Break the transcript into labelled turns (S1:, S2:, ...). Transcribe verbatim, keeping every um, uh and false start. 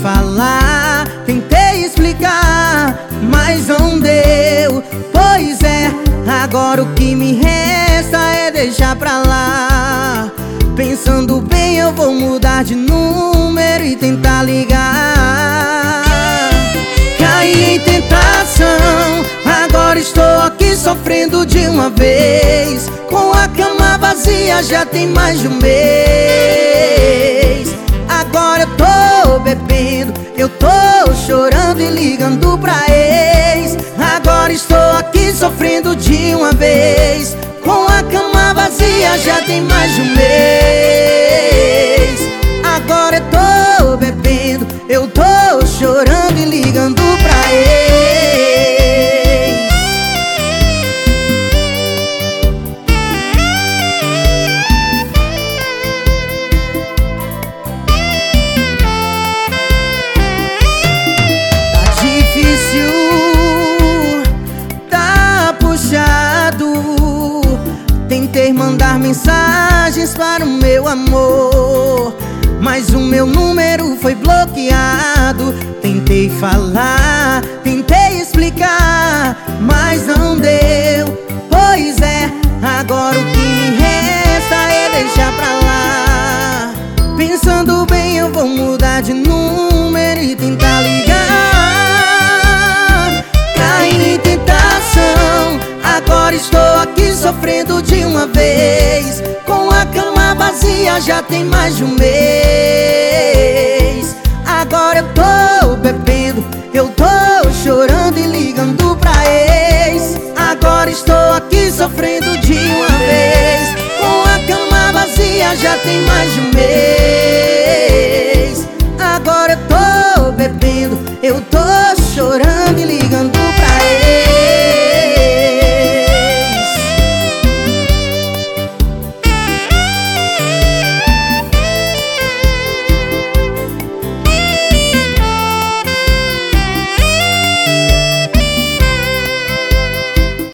S1: falar, tentei explicar, mas não deu. Pois é, agora o que me resta é deixar pra lá. Pensando bem, eu vou mudar de número e tentar ligar. Caí em tentação, agora estou aqui sofrendo de uma vez. Com a cama vazia já tem mais de um mês. Agora eu tô bebendo, eu tô chorando e ligando pra ex. Agora estou aqui sofrendo de uma vez. Com a cama vazia já tem mais de um mês. Agora eu tô bebendo, eu tô chorando e ligando pra ex. Tá difícil, tá puxado. Tentei mandar mensagens para o meu amor, mas o meu número foi bloqueado. Tentei falar, tentei explicar, mas não deu. Pois é, agora o que me resta é deixar pra lá. Pensando bem, eu vou mudar de número e tentar ligar. Caí em tentação, agora estou aqui sofrendo de uma vez. Com a cama vazia já tem mais de um mês. Agora eu tô bebendo, eu tô chorando e ligando pra ex. Agora estou aqui sofrendo de uma vez. Com a cama vazia já tem mais de um mês. Agora eu tô bebendo, eu tô chorando e ligando